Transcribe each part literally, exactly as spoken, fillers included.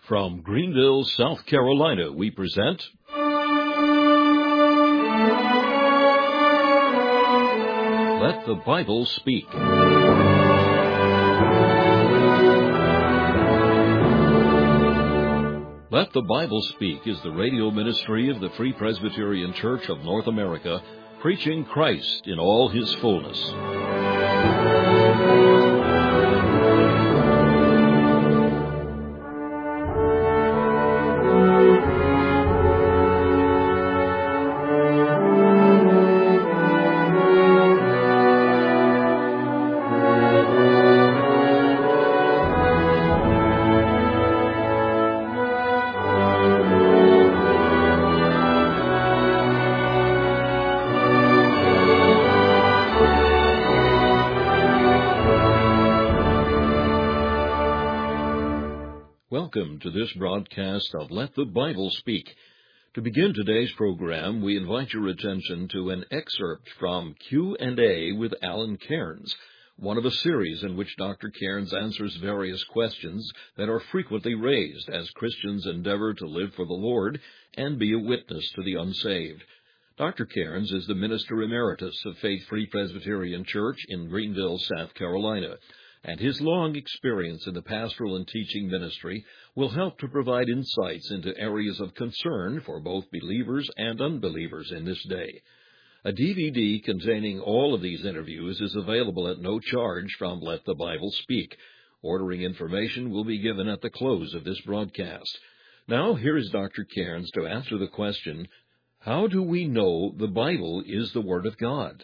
From Greenville, South Carolina, we present Let the Bible Speak. Let the Bible Speak is the radio ministry of the Free Presbyterian Church of North America, preaching Christ in all His fullness. Welcome to this broadcast of Let the Bible Speak. To begin today's program, we invite your attention to an excerpt from Q and A with Alan Cairns, one of a series in which Doctor Cairns answers various questions that are frequently raised as Christians endeavor to live for the Lord and be a witness to the unsaved. Doctor Cairns is the Minister Emeritus of Faith Free Presbyterian Church in Greenville, South Carolina, and his long experience in the pastoral and teaching ministry will help to provide insights into areas of concern for both believers and unbelievers in this day. A D V D containing all of these interviews is available at no charge from Let the Bible Speak. Ordering information will be given at the close of this broadcast. Now, here is Doctor Cairns to answer the question, how do we know the Bible is the Word of God?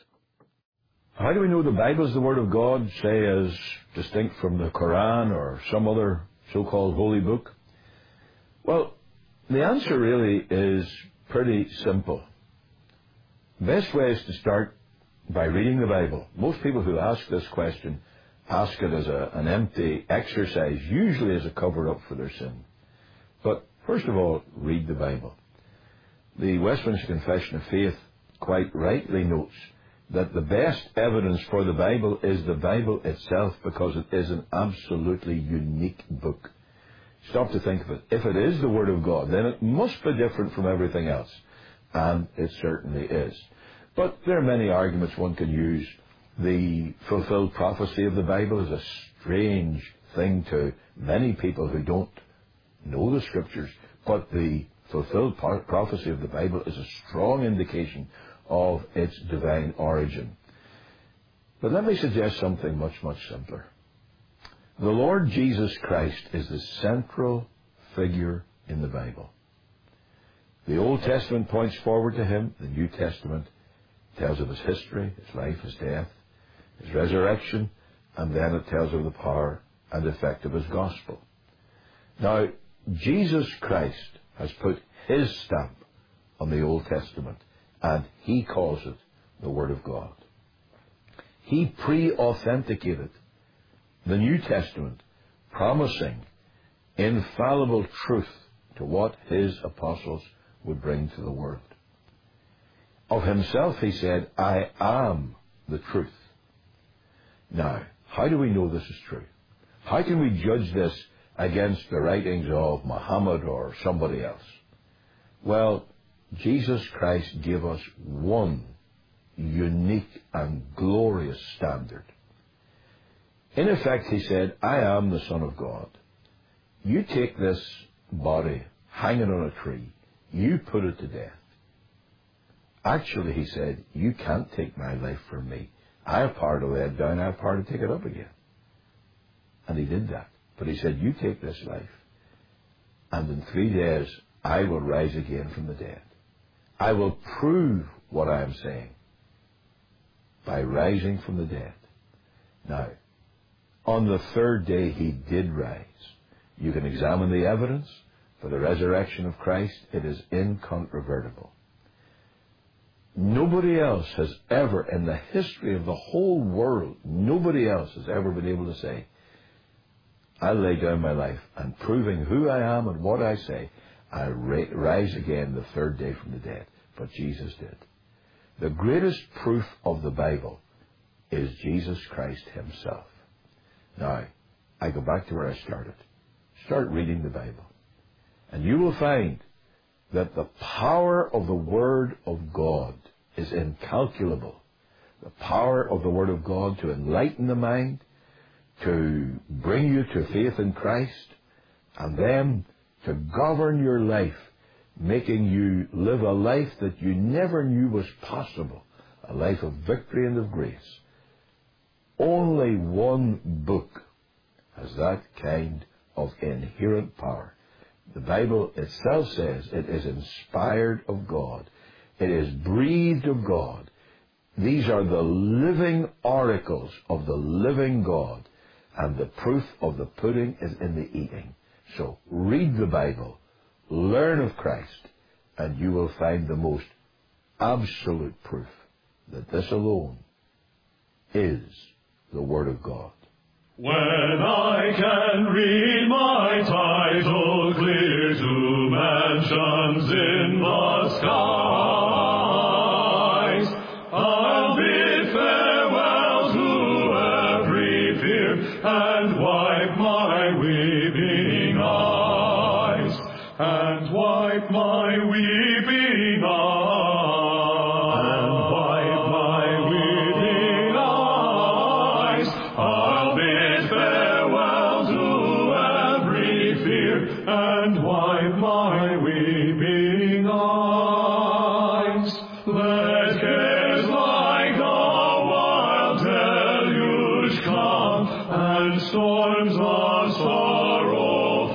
How do we know the Bible is the Word of God, say as distinct from the Quran or some other so-called holy book? Well, the answer really is pretty simple. The best way is to start by reading the Bible. Most people who ask this question ask it as a, an empty exercise, usually as a cover-up for their sin. But first of all, read the Bible. The Westminster Confession of Faith quite rightly notes that the best evidence for the Bible is the Bible itself because it is an absolutely unique book. Stop to think of it. If it is the Word of God, then it must be different from everything else. And it certainly is. But there are many arguments one can use. The fulfilled prophecy of the Bible is a strange thing to many people who don't know the Scriptures. But the fulfilled prophecy of the Bible is a strong indication of its divine origin. But let me suggest something much, much simpler. The Lord Jesus Christ is the central figure in the Bible. The Old Testament points forward to Him. The New Testament tells of His history, His life, His death, His resurrection, and then it tells of the power and effect of His gospel. Now, Jesus Christ has put His stamp on the Old Testament, and He calls it the Word of God. He pre-authenticated the New Testament, promising infallible truth to what His apostles would bring to the world. Of Himself He said, I am the truth. Now, how do we know this is true? How can we judge this against the writings of Muhammad or somebody else? Well, Jesus Christ gave us one unique and glorious standard. In effect, He said, I am the Son of God. You take this body hanging on a tree, you put it to death. Actually, He said, you can't take my life from me. I have power to lay it down, I have power to take it up again. And He did that. But He said, you take this life, and in three days I will rise again from the dead. I will prove what I am saying by rising from the dead. Now, on the third day He did rise. You can examine the evidence for the resurrection of Christ. It is incontrovertible. Nobody else has ever, in the history of the whole world, nobody else has ever been able to say, I'll lay down my life, and proving who I am and what I say, I'll rise again the third day from the dead. But Jesus did. The greatest proof of the Bible is Jesus Christ Himself. Now, I go back to where I started. Start reading the Bible. And you will find that the power of the Word of God is incalculable. The power of the Word of God to enlighten the mind, to bring you to faith in Christ, and then to govern your life, making you live a life that you never knew was possible, a life of victory and of grace. Only one book has that kind of inherent power. The Bible itself says it is inspired of God. It is breathed of God. These are the living oracles of the living God, and the proof of the pudding is in the eating. So read the Bible, learn of Christ, and you will find the most absolute proof that this alone is the Word of God. When I can read my title clear to mansions in the skies, I'll bid farewell to every fear and wipe my weeping eyes, and wipe my weeping eyes. Storms of sorrow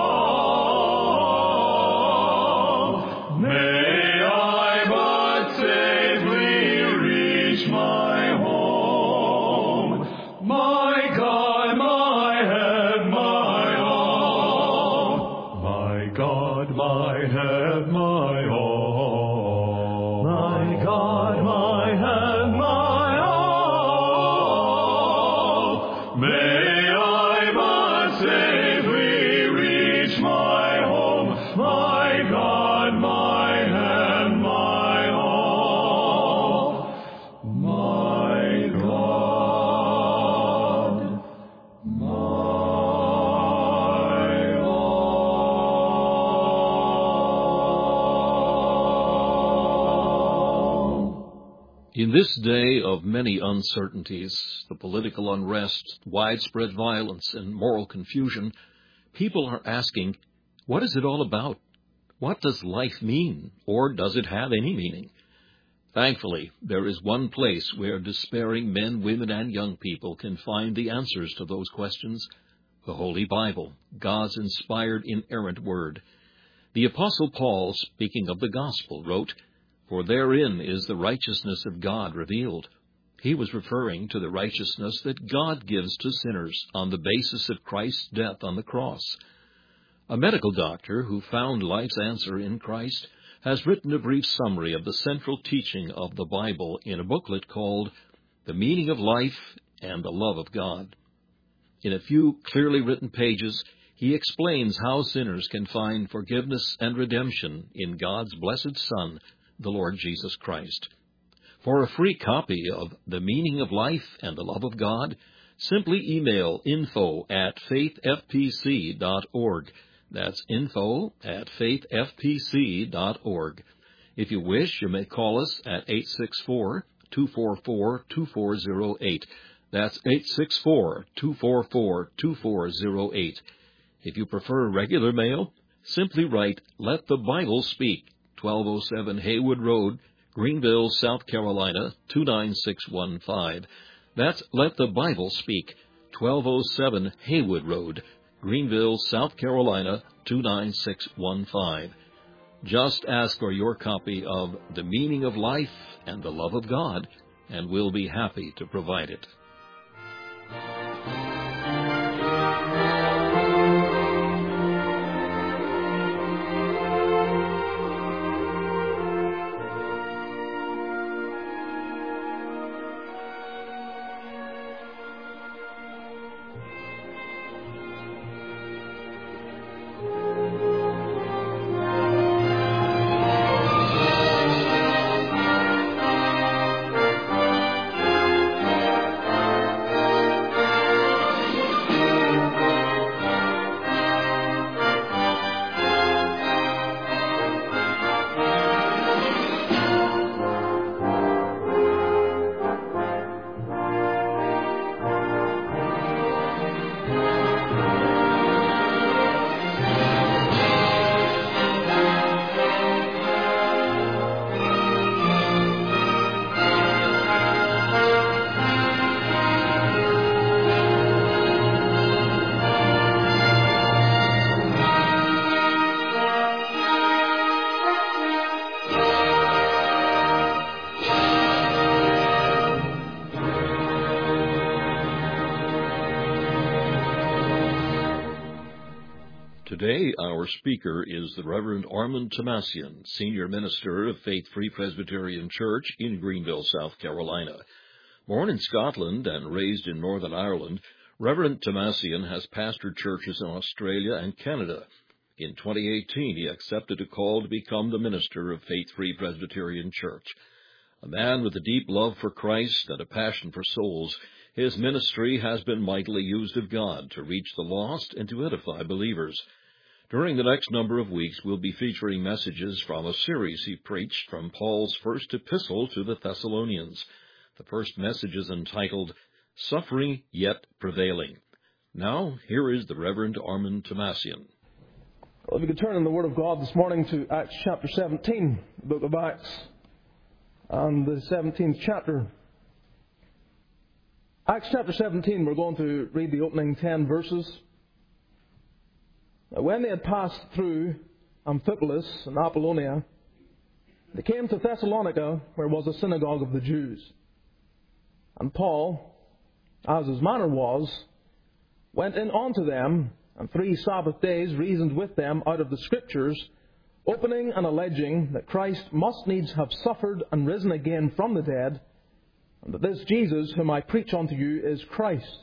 fall. May I but safely reach my home. My God, my head, my all. My God, my head, my all. My God, my head, my all. May In this day of many uncertainties, the political unrest, widespread violence, and moral confusion, people are asking, what is it all about? What does life mean, or does it have any meaning? Thankfully, there is one place where despairing men, women, and young people can find the answers to those questions: the Holy Bible, God's inspired, inerrant Word. The Apostle Paul, speaking of the Gospel, wrote, "For therein is the righteousness of God revealed." He was referring to the righteousness that God gives to sinners on the basis of Christ's death on the cross. A medical doctor who found life's answer in Christ has written a brief summary of the central teaching of the Bible in a booklet called The Meaning of Life and the Love of God. In a few clearly written pages, he explains how sinners can find forgiveness and redemption in God's blessed Son, the Lord Jesus Christ. For a free copy of The Meaning of Life and the Love of God, simply email info at faith f p c dot org. That's info at faith f p c dot org. If you wish, you may call us at eight six four, two four four, two four zero eight. That's eight six four, two four four, two four zero eight. If you prefer regular mail, simply write Let the Bible Speak, twelve oh seven Haywood Road, Greenville, South Carolina, two nine six one five. That's Let the Bible Speak, twelve oh seven Haywood Road, Greenville, South Carolina, two nine six one five. Just ask for your copy of The Meaning of Life and the Love of God, and we'll be happy to provide it. Today, our speaker is the Reverend Armand Tomassian, Senior Minister of Faith Free Presbyterian Church in Greenville, South Carolina. Born in Scotland and raised in Northern Ireland, Reverend Tomassian has pastored churches in Australia and Canada. In twenty eighteen, he accepted a call to become the minister of Faith Free Presbyterian Church. A man with a deep love for Christ and a passion for souls, his ministry has been mightily used of God to reach the lost and to edify believers. During the next number of weeks, we'll be featuring messages from a series he preached from Paul's first epistle to the Thessalonians. The first message is entitled, Suffering Yet Prevailing. Now, here is the Reverend Armand Tomassian. Well, if you could turn in the Word of God this morning to Acts chapter seventeen, the book of Acts, and the seventeenth chapter. Acts chapter seventeen, we're going to read the opening ten verses. Now, when they had passed through Amphipolis and Apollonia, they came to Thessalonica, where was a synagogue of the Jews. And Paul, as his manner was, went in unto them, and three Sabbath days reasoned with them out of the Scriptures, opening and alleging that Christ must needs have suffered and risen again from the dead, and that this Jesus whom I preach unto you is Christ.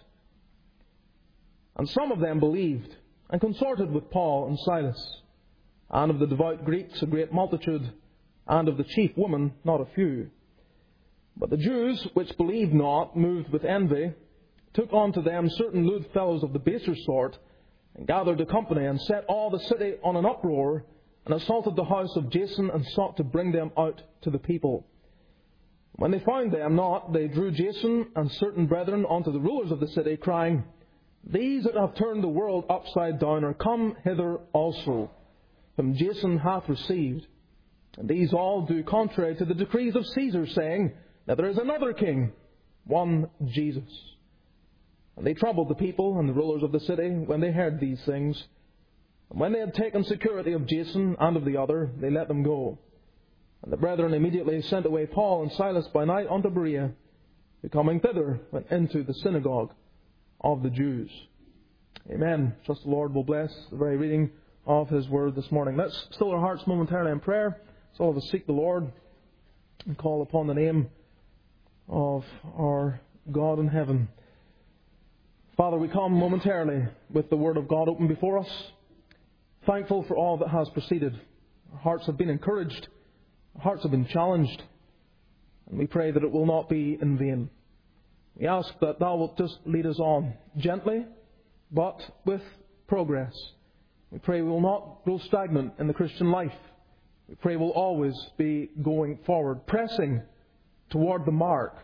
And some of them believed, and consorted with Paul and Silas, and of the devout Greeks a great multitude, and of the chief women not a few. But the Jews which believed not, moved with envy, took unto them certain lewd fellows of the baser sort, and gathered a company, and set all the city on an uproar, and assaulted the house of Jason, and sought to bring them out to the people. When they found them not, they drew Jason and certain brethren unto the rulers of the city, crying, These that have turned the world upside down are come hither also, whom Jason hath received. And these all do contrary to the decrees of Caesar, saying that there is another king, one Jesus. And they troubled the people and the rulers of the city when they heard these things. And when they had taken security of Jason and of the other, they let them go. And the brethren immediately sent away Paul and Silas by night unto Berea, who coming thither went into the synagogue of the Jews. Amen. Trust the Lord will bless the very reading of His Word this morning. Let's still our hearts momentarily in prayer. So all of us seek the Lord and call upon the name of our God in heaven. Father, we come momentarily with the Word of God open before us, thankful for all that has preceded. Our hearts have been encouraged. Our hearts have been challenged, and we pray that it will not be in vain. We ask that Thou wilt just lead us on gently, but with progress. We pray we will not grow stagnant in the Christian life. We pray we'll always be going forward, pressing toward the mark.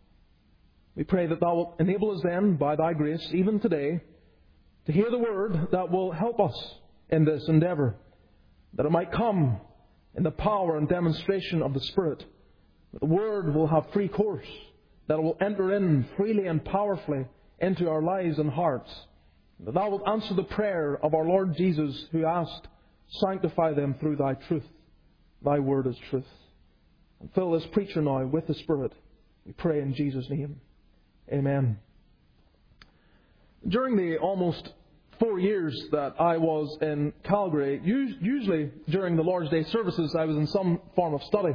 We pray that Thou wilt enable us then, by Thy grace, even today, to hear the Word that will help us in this endeavour, that it might come in the power and demonstration of the Spirit, that the Word will have free course, that it will enter in freely and powerfully into our lives and hearts, that Thou wilt answer the prayer of our Lord Jesus, who asked, Sanctify them through Thy truth. Thy Word is truth. And fill this preacher now with the Spirit. We pray in Jesus' name. Amen. During the almost four years that I was in Calgary, usually during the Lord's Day services, I was in some form of study.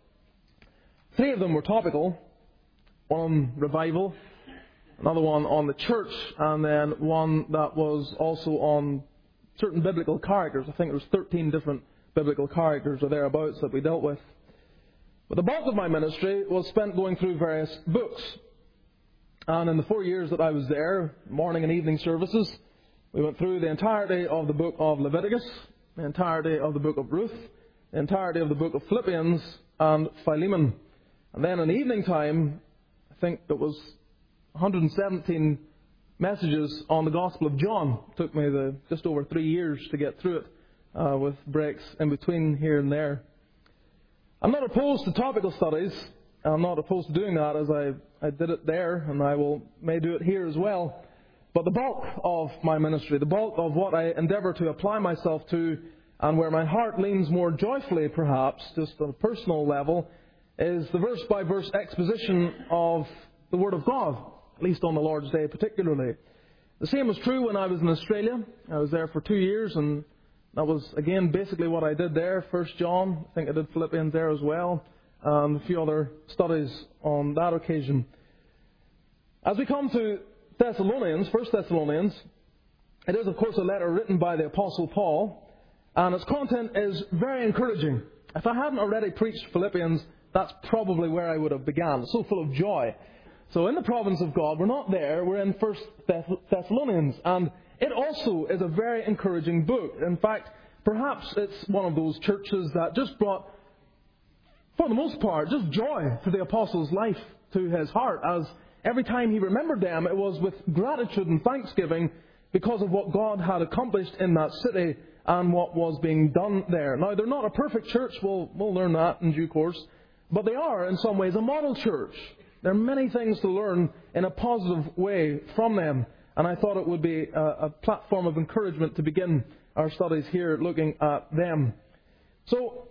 Three of them were topical. One on revival, another one on the church, and then one that was also on certain biblical characters. I think there was thirteen different biblical characters or thereabouts that we dealt with. But the bulk of my ministry was spent going through various books. And in the four years that I was there, morning and evening services, we went through the entirety of the book of Leviticus, the entirety of the book of Ruth, the entirety of the book of Philippians and Philemon. And then in the evening time, I think it was one hundred seventeen messages on the Gospel of John. It took me the, just over three years to get through it, uh, with breaks in between here and there. I'm not opposed to topical studies. I'm not opposed to doing that, as I, I did it there, and I will may do it here as well. But the bulk of my ministry, the bulk of what I endeavour to apply myself to, and where my heart leans more joyfully perhaps, just on a personal level, is the verse-by-verse exposition of the Word of God, at least on the Lord's Day particularly. The same was true when I was in Australia. I was there for two years, and that was, again, basically what I did there. First John, I think I did Philippians there as well, and a few other studies on that occasion. As we come to Thessalonians, First Thessalonians, it is, of course, a letter written by the Apostle Paul, and its content is very encouraging. If I hadn't already preached Philippians, that's probably where I would have begun. It's so full of joy. So in the province of God, we're not there, we're in First Thessalonians, and it also is a very encouraging book. In fact, perhaps it's one of those churches that just brought, for the most part, just joy to the apostle's life, to his heart, as every time he remembered them, it was with gratitude and thanksgiving because of what God had accomplished in that city and what was being done there. Now, they're not a perfect church, we'll, we'll learn that in due course, but they are, in some ways, a model church. There are many things to learn in a positive way from them, and I thought it would be a, a platform of encouragement to begin our studies here looking at them. So,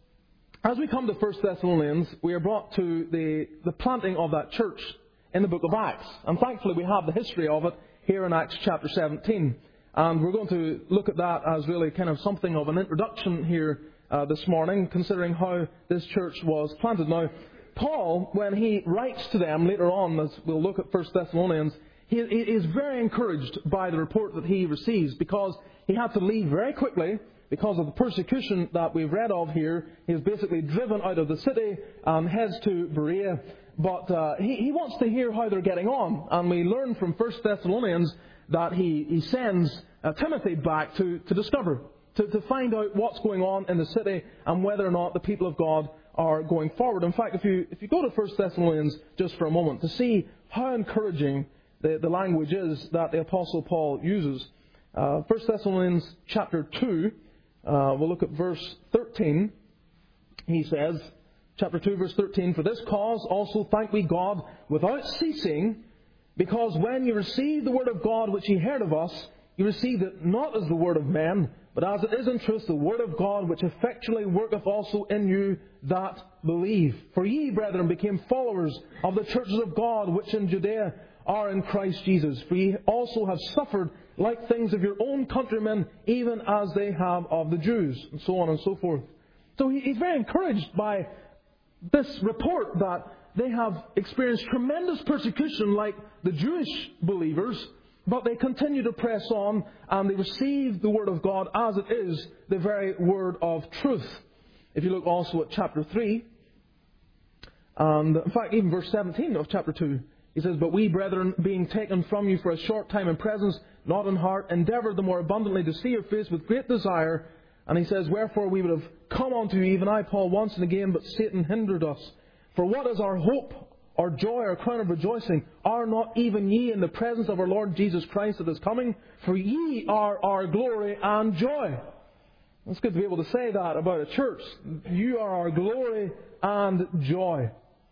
as we come to First Thessalonians, we are brought to the, the planting of that church in the book of Acts. And thankfully we have the history of it here in Acts chapter seventeen. And we're going to look at that as really kind of something of an introduction here uh, this morning, considering how this church was planted. Now, Paul, when he writes to them later on, as we'll look at First Thessalonians, he, he is very encouraged by the report that he receives, because he had to leave very quickly because of the persecution that we've read of here. He is basically driven out of the city and heads to Berea. But uh, he, he wants to hear how they're getting on. And we learn from First Thessalonians that he, he sends uh, Timothy back to, to discover, to, to find out what's going on in the city and whether or not the people of God are going forward. In fact, if you if you go to First Thessalonians just for a moment to see how encouraging the, the language is that the Apostle Paul uses. Uh, First Thessalonians chapter two, uh, we'll look at verse thirteen. He says, chapter two, verse thirteen, "For this cause also thank we God without ceasing, because when you received the word of God which ye heard of us, you received it not as the word of men, but as it is in truth the word of God, which effectually worketh also in you that believe. For ye, brethren, became followers of the churches of God which in Judea are in Christ Jesus. For ye also have suffered like things of your own countrymen, even as they have of the Jews," and so on and so forth. So he, he's very encouraged by this report that they have experienced tremendous persecution like the Jewish believers, but they continue to press on and they receive the Word of God as it is, the very Word of truth. If you look also at chapter three, and in fact even verse seventeen of chapter two, he says, "But we, brethren, being taken from you for a short time in presence, not in heart, endeavour the more abundantly to see your face with great desire." And he says, "Wherefore we would have come unto you, even I, Paul, once and again, but Satan hindered us. For what is our hope, our joy, our crown of rejoicing? Are not even ye in the presence of our Lord Jesus Christ at his coming? For ye are our glory and joy." It's good to be able to say that about a church. You are our glory and joy.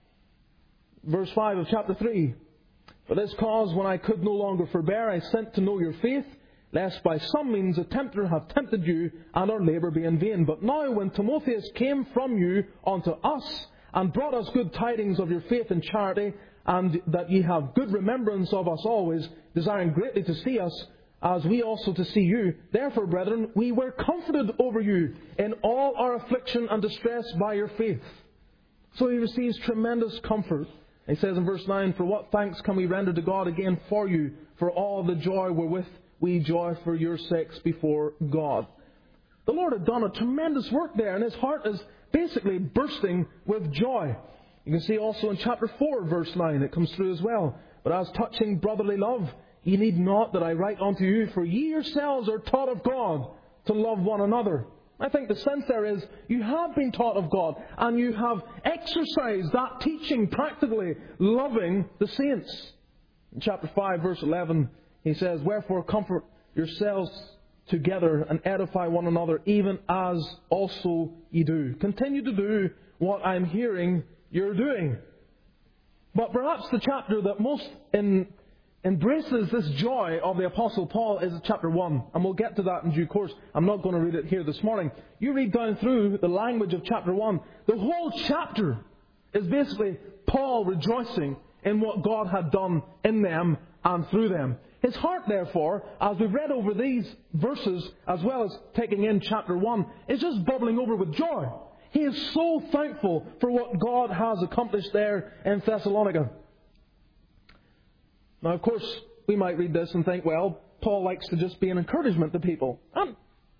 Verse five of chapter three. "For this cause, when I could no longer forbear, I sent to know your faith, lest by some means a tempter have tempted you, and our labour be in vain. But now when Timotheus came from you unto us, and brought us good tidings of your faith and charity, and that ye have good remembrance of us always, desiring greatly to see us, as we also to see you. Therefore, brethren, we were comforted over you in all our affliction and distress by your faith." So he receives tremendous comfort. He says in verse nine, "For what thanks can we render to God again for you, for all the joy wherewith we joy for your sakes before God." The Lord had done a tremendous work there, and his heart is basically bursting with joy. You can see also in chapter four, verse nine, it comes through as well. "But as touching brotherly love, ye need not that I write unto you, for ye yourselves are taught of God to love one another." I think the sense there is, you have been taught of God, and you have exercised that teaching practically, loving the saints. In chapter five, verse eleven, he says, "Wherefore comfort yourselves together and edify one another, even as also ye do." Continue to do what I'm hearing you're doing. But perhaps the chapter that most in, embraces this joy of the Apostle Paul is chapter one. And we'll get to that in due course. I'm not going to read it here this morning. You read down through the language of chapter one. The whole chapter is basically Paul rejoicing in what God had done in them and through them. His heart, therefore, as we've read over these verses, as well as taking in chapter one, is just bubbling over with joy. He is so thankful for what God has accomplished there in Thessalonica. Now, of course, we might read this and think, well, Paul likes to just be an encouragement to people. And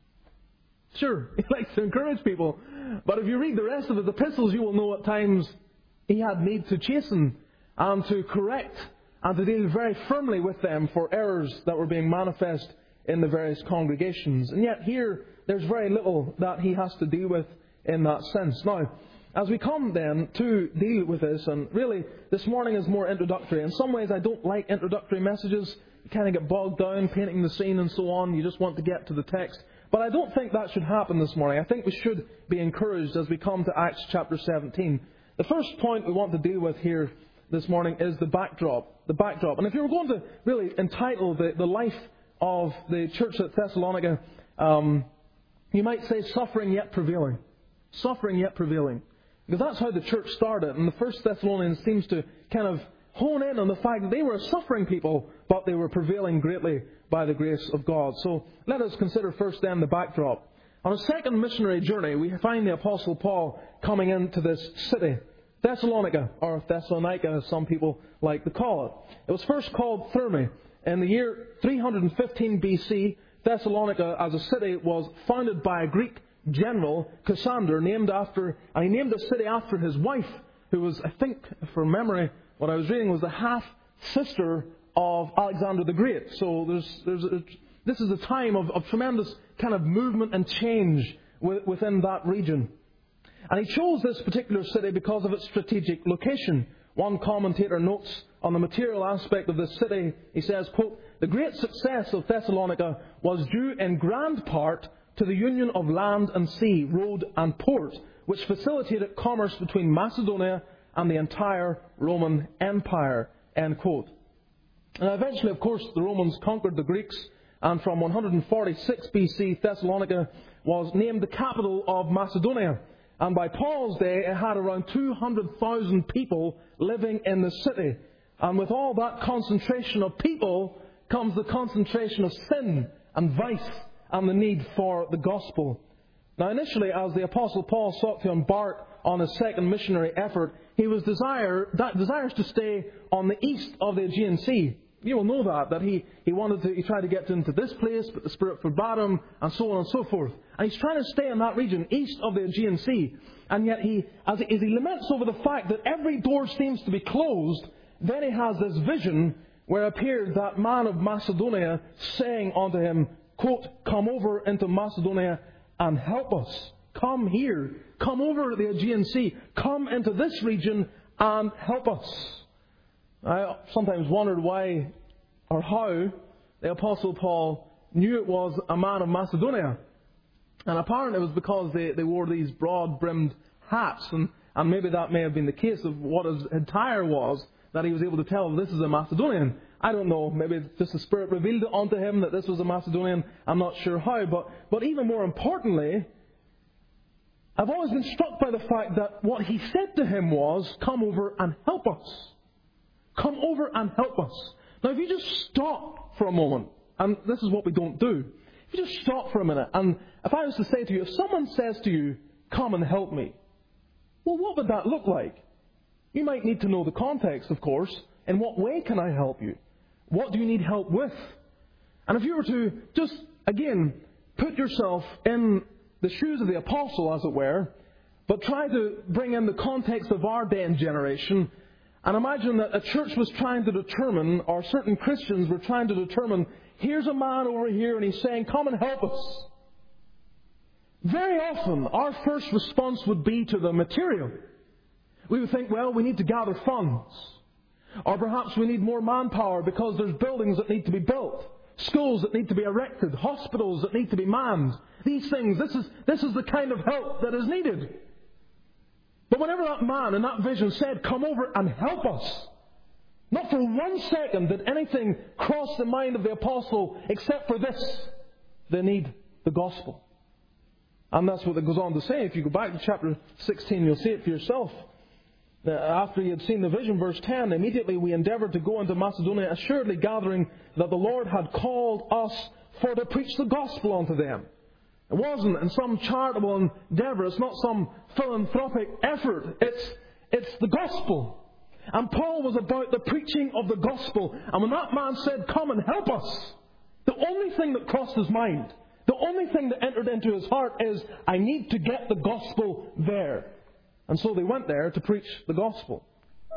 sure, he likes to encourage people. But if you read the rest of his epistles, you will know at times he had need to chasten and to correct and to deal very firmly with them for errors that were being manifest in the various congregations. And yet here, there's very little that he has to deal with in that sense. Now, as we come then to deal with this, and really this morning is more introductory. In some ways I don't like introductory messages. You kind of get bogged down painting the scene and so on. You just want to get to the text. But I don't think that should happen this morning. I think we should be encouraged as we come to Acts chapter seventeen. The first point we want to deal with here this morning is the backdrop. The backdrop. And if you were going to really entitle the, the life of the church at Thessalonica, um, you might say suffering yet prevailing. Suffering yet prevailing. Because that's how the church started. And the First Thessalonians seems to kind of hone in on the fact that they were a suffering people, but they were prevailing greatly by the grace of God. So let us consider first then the backdrop. On a second missionary journey, we find the Apostle Paul coming into this city, Thessalonica, or Thessalonica as some people like to call it. It was first called Therme. In the year three hundred fifteen B C, Thessalonica as a city was founded by a Greek general, Cassander, named after, and he named the city after his wife, who was, I think, from memory, what I was reading was the half-sister of Alexander the Great. So there's, there's a, this is a time of, of tremendous kind of movement and change within that region. And he chose this particular city because of its strategic location. One commentator notes on the material aspect of this city, he says, quote, "The great success of Thessalonica was due in grand part to the union of land and sea, road and port, which facilitated commerce between Macedonia and the entire Roman Empire," end quote. And eventually, of course, the Romans conquered the Greeks, and from one hundred forty-six B C, Thessalonica was named the capital of Macedonia. And by Paul's day, it had around two hundred thousand people living in the city. And with all that concentration of people comes the concentration of sin and vice and the need for the gospel. Now, initially, as the Apostle Paul sought to embark on his second missionary effort, he was desire, that desires to stay on the east of the Aegean Sea. You will know that, that he, he wanted to, he tried to get into this place, but the Spirit forbade him, and so on and so forth. And he's trying to stay in that region, east of the Aegean Sea. And yet, he, as, he, as he laments over the fact that every door seems to be closed, then he has this vision where appeared that man of Macedonia saying unto him, quote, "Come over into Macedonia and help us. Come here. Come over to the Aegean Sea. Come into this region and help us." I sometimes wondered why or how the Apostle Paul knew it was a man of Macedonia. And apparently it was because they, they wore these broad-brimmed hats. And, and maybe that may have been the case of what his attire was, that he was able to tell this is a Macedonian. I don't know, maybe just the Spirit revealed it unto him that this was a Macedonian. I'm not sure how. But, but even more importantly, I've always been struck by the fact that what he said to him was, "Come over and help us. Come over and help us." Now, if you just stop for a moment, and this is what we don't do, if you just stop for a minute, and if I was to say to you, if someone says to you, "Come and help me," well, what would that look like? You might need to know the context, of course. In what way can I help you? What do you need help with? And if you were to just, again, put yourself in the shoes of the apostle, as it were, but try to bring in the context of our day and generation, and imagine that a church was trying to determine, or certain Christians were trying to determine, here's a man over here and he's saying, "Come and help us." Very often, our first response would be to the material. We would think, well, we need to gather funds. Or perhaps we need more manpower because there's buildings that need to be built, schools that need to be erected, hospitals that need to be manned. These things, this is, this is the kind of help that is needed. But whenever that man in that vision said, "Come over and help us," not for one second did anything cross the mind of the apostle except for this: they need the gospel. And that's what it goes on to say. If you go back to chapter sixteen, you'll see it for yourself. After he had seen the vision, verse ten, immediately we endeavoured to go into Macedonia, assuredly gathering that the Lord had called us for to preach the gospel unto them. It wasn't in some charitable endeavour. It's not some philanthropic effort. It's, it's the gospel. And Paul was about the preaching of the gospel. And when that man said, come and help us, the only thing that crossed his mind, the only thing that entered into his heart is, I need to get the gospel there. And so they went there to preach the gospel.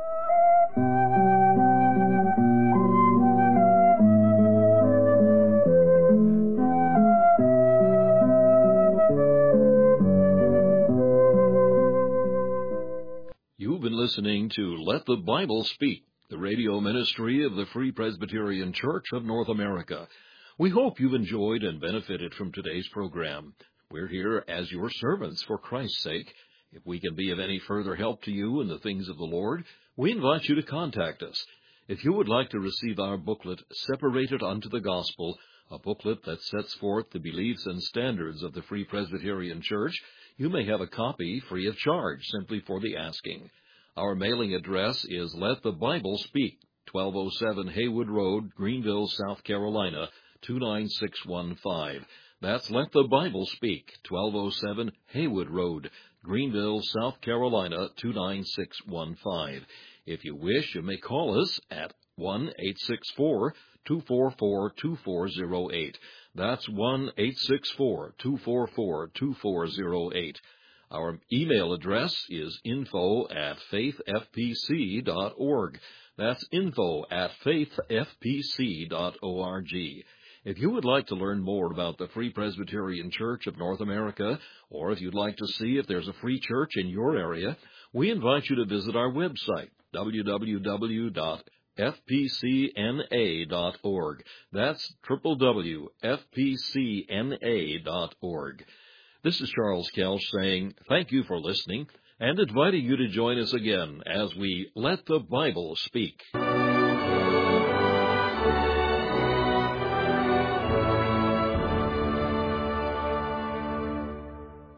You've been listening to Let the Bible Speak, the radio ministry of the Free Presbyterian Church of North America. We hope you've enjoyed and benefited from today's program. We're here as your servants for Christ's sake. If we can be of any further help to you in the things of the Lord, we invite you to contact us. If you would like to receive our booklet, Separated Unto the Gospel, a booklet that sets forth the beliefs and standards of the Free Presbyterian Church, you may have a copy free of charge, simply for the asking. Our mailing address is Let the Bible Speak, twelve oh seven Haywood Road, Greenville, South Carolina, two nine six one five. That's Let the Bible Speak, twelve oh seven Haywood Road, Greenville, South Carolina, two nine six one five. If you wish, you may call us at one eight six four, two four four, two four zero eight. That's one eight six four, two four four, two four zero eight. Our email address is info at faith f p c dot org. That's info at faith f p c dot org. If you would like to learn more about the Free Presbyterian Church of North America, or if you'd like to see if there's a free church in your area, we invite you to visit our website, w w w dot f p c n a dot org. That's w w w dot f p c n a dot org. This is Charles Kelch saying thank you for listening and inviting you to join us again as we Let the Bible Speak.